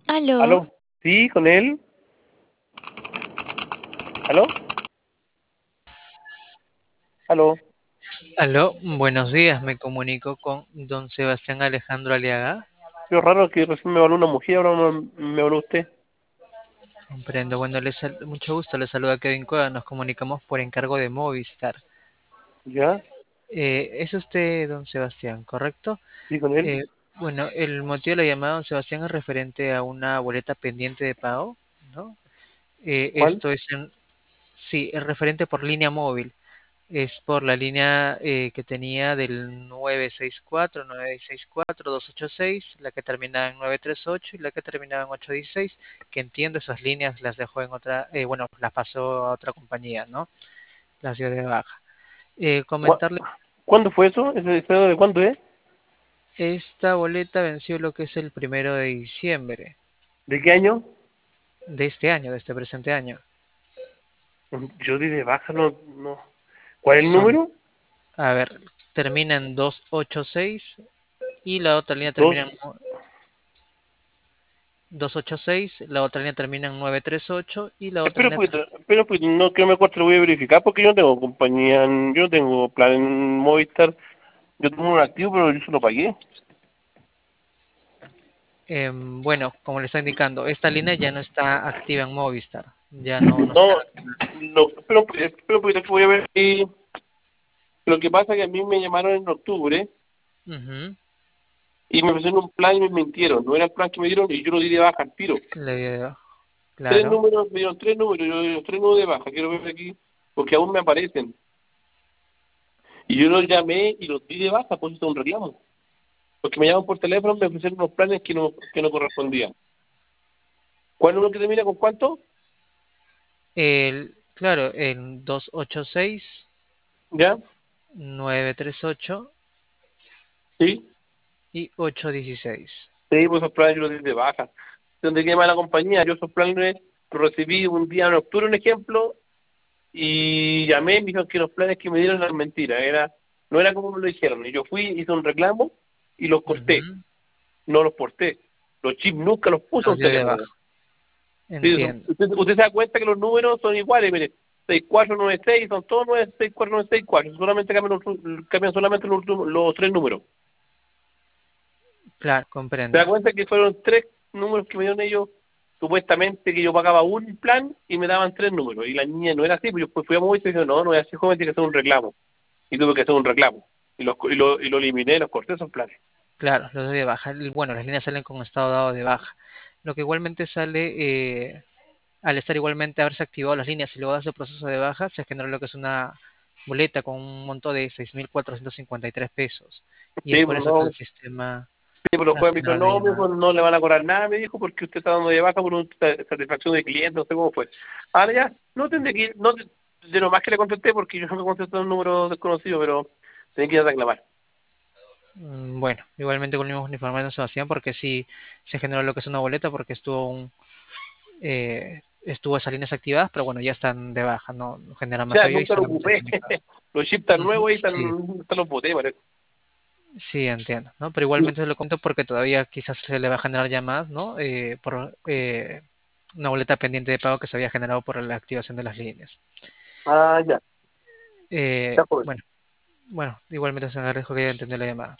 Aló, ¿Aló? ¿Sí, con él? ¿Aló? ¿Aló? aló, buenos días, me comunico con don Sebastián Alejandro Aliaga. Qué raro que recién me habló una mujer, ahora me habló usted. Comprendo, bueno, mucho gusto, le saluda Kevin Cueva, nos comunicamos por encargo de Movistar. ¿Ya? Es usted don Sebastián, ¿correcto? ¿Sí, con él? Eh, bueno, el motivo de la llamada, don Sebastián, es referente a una boleta pendiente de pago, ¿no? ¿Cuál? Sí, es referente por línea móvil. Es por la línea que tenía del 964, 964, 286, la que terminaba en 938 y la que terminaba en 816, que entiendo esas líneas las dejó en otra, bueno, las pasó a otra compañía, ¿no? Las dio de baja. ¿Cuá- Comentarle, ¿Cuándo fue eso? ¿Ese de cuándo es? esta boleta venció lo que es el 1 de diciembre ¿De qué año? de este año, de este presente año. Yo di de baja, no, no. ¿Cuál es el Son, número? a ver, termina en 286 y la otra línea Dos. termina en 286, la otra línea termina en 938 y la otra línea Espera un poquito, no, que no me acuerdo, lo voy a verificar porque yo no tengo compañía, yo no tengo plan en Movistar. Yo tengo un activo, pero yo se lo pagué. Bueno, como le está indicando, esta línea ya no está activa en Movistar, ya no se No, activa. no, espera un poquito, que voy a ver. Lo que pasa es que a mí me llamaron en octubre Ujú, y me ofrecieron un plan y me mintieron. No era el plan que me dieron y yo lo di de baja al tiro. le dio, Tres claro. números, me dieron tres números, yo di los tres números de baja. Quiero ver aquí porque aún me aparecen. Y yo los llamé y los di de baja, pues eso es un reclamo. Porque me llaman por teléfono, me ofrecieron unos planes que no correspondían. ¿Cuál es uno que termina con cuánto? Claro, el 286, ¿Ya? 938 ¿Sí? y 816. Sí, pues esos planes yo los di de baja. ¿Dónde quema la compañía? Yo esos planes los recibí un día en octubre, un ejemplo, y llamé y me dijeron que los planes que me dieron eran mentiras, no era como me lo dijeron. Y yo fui, hice un reclamo y los corté, Ujú, no los porté. Los chips nunca los puse a los un dio de teléfono. baja, Sí, entiendo. usted se da cuenta que los números son iguales, mire, 6496 son todos 96494, solamente cambian solamente los tres números. Claro, Se da comprendo. cuenta que fueron tres números que me dieron ellos, supuestamente que yo pagaba un plan y me daban tres números. Y la niña no era así, pues yo pues fui a Movistar y dije, no, no es así, joven, tiene que hacer un reclamo. Y tuve que hacer un reclamo. Y lo eliminé, los corté esos planes. Claro, los dio de baja. Bueno, las líneas salen con estado dado de baja. Lo que igualmente sale, al estar igualmente haberse activado las líneas y luego hacer el proceso de baja, se genera lo que es una boleta con un monto de 6.453 pesos. Y es Sí, por pues eso que no, el sistema sí, pues los ha jueces me dijo, generado la no, me llamada. dijo, no le van a cobrar nada, me dijo, porque usted está dando de baja por una satisfacción de cliente, no sé cómo fue. Ahora ya, no tendré que ir, no, de lo más que le contesté, porque yo no me contesté un número desconocido, pero tenía que ir a reclamar. Bueno, igualmente volvimos a informar a Sebastián porque sí se generó lo que es una boleta porque estuvo esas líneas activadas, pero bueno, ya están de baja, no genera O más sea, rollo y nunca lo solamente se ocupé. comunica. Los chips están Ujú, nuevos y sí, están los boté, parece. sí, entiendo, ¿no? Pero igualmente se lo cuento porque todavía quizás se le va a generar llamadas, ¿no? Por una boleta pendiente de pago que se había generado por la activación de las líneas. Ah, ya, Eh, ya, pues. bueno, bueno, igualmente se agradezco que haya entendido la llamada.